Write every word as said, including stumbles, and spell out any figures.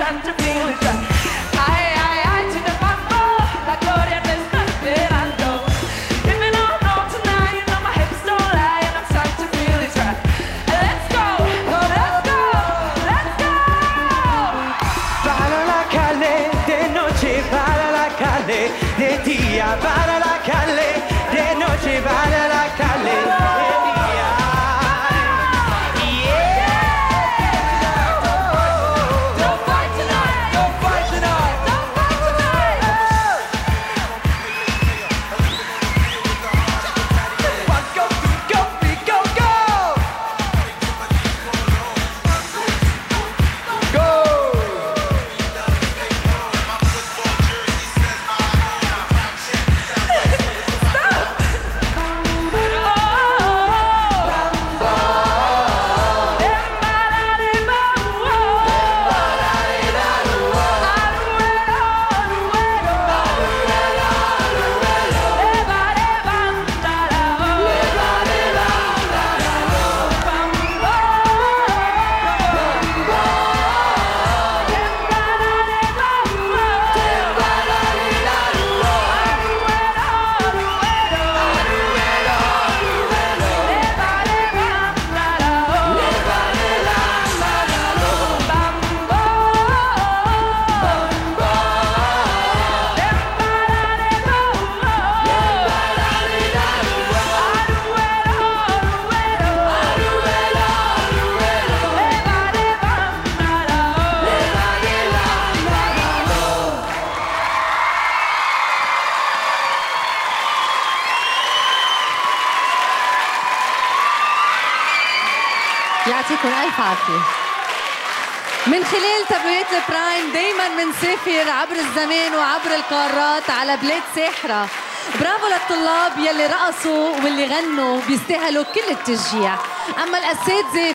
time to feel it. I, I, I to the mambo, la gloria está esperando. If you don't know tonight, you know my hips don't lie, and I'm time to feel it. Let's go, let's go, let's go. Para la calle de noche, para la calle de día, para la calle de noche, para la calle de día. Don't fight tonight, don't fight tonight, don't fight tonight. Go, go, go, go! Go! يعطيكم ألف عافية. من خلال تبويات البرايم دايماً منسافر عبر الزمان وعبر القارات على بلاد ساحرة. برافو للطلاب يلي رقصوا واللي غنوا، بيستاهلوا كل التشجيع. أما الأساتذة